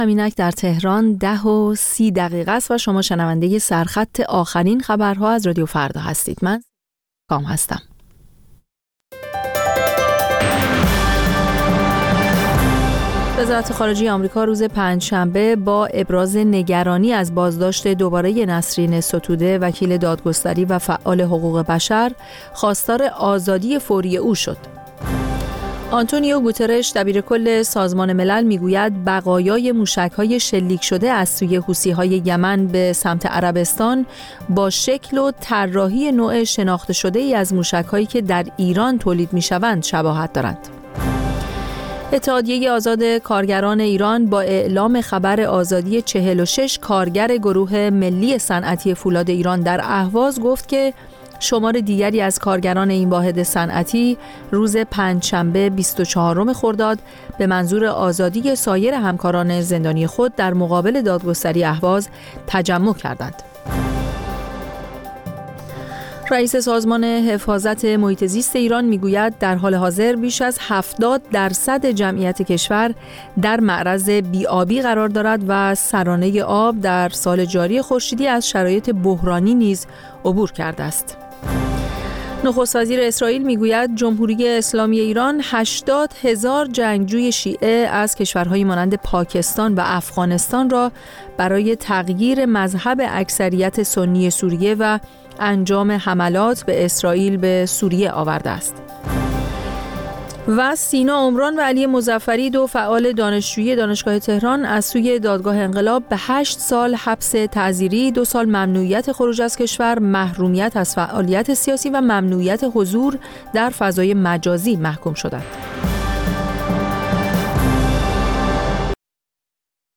همینک در تهران 10:30 است و شما شنونده سرخط آخرین خبرها از رادیو فردا هستید. من کام هستم. وزارت خارجه آمریکا روز پنجشنبه با ابراز نگرانی از بازداشت دوباره نسرین ستوده، وکیل دادگستری و فعال حقوق بشر، خواستار آزادی فوری او شد. آنتونیو گوترش دبیرکل سازمان ملل میگوید بقایای موشک‌های شلیک شده از سوی حوثی‌های یمن به سمت عربستان با شکل و طراحی نوع شناخته شده‌ای از موشک‌هایی که در ایران تولید می‌شوند شباهت دارند. اتحادیه آزاد کارگران ایران با اعلام خبر آزادی 46 کارگر گروه ملی صنعتی فولاد ایران در اهواز گفت که شمار دیگری از کارگران این واحد صنعتی روز پنجشنبه 24 خرداد به منظور آزادی سایر همکاران زندانی خود در مقابل دادگستری اهواز تجمع کردند. رئیس سازمان حفاظت محیط زیست ایران میگوید در حال حاضر بیش از 70% جمعیت کشور در معرض بی‌آبی قرار دارد و سرانه آب در سال جاری خورشیدی از شرایط بحرانی نیز عبور کرده است. نخست وزیر اسرائیل میگوید جمهوری اسلامی ایران 80,000 جنگجوی شیعه از کشورهای مانند پاکستان و افغانستان را برای تغییر مذهب اکثریت سنی سوریه و انجام حملات به اسرائیل به سوریه آورده است. و سینا عمران و علی مظفری، دو فعال دانشجویی دانشگاه تهران، از سوی دادگاه انقلاب به 8 سال حبس تعزیری، 2 سال ممنوعیت خروج از کشور، محرومیت از فعالیت سیاسی و ممنوعیت حضور در فضای مجازی محکوم شدند.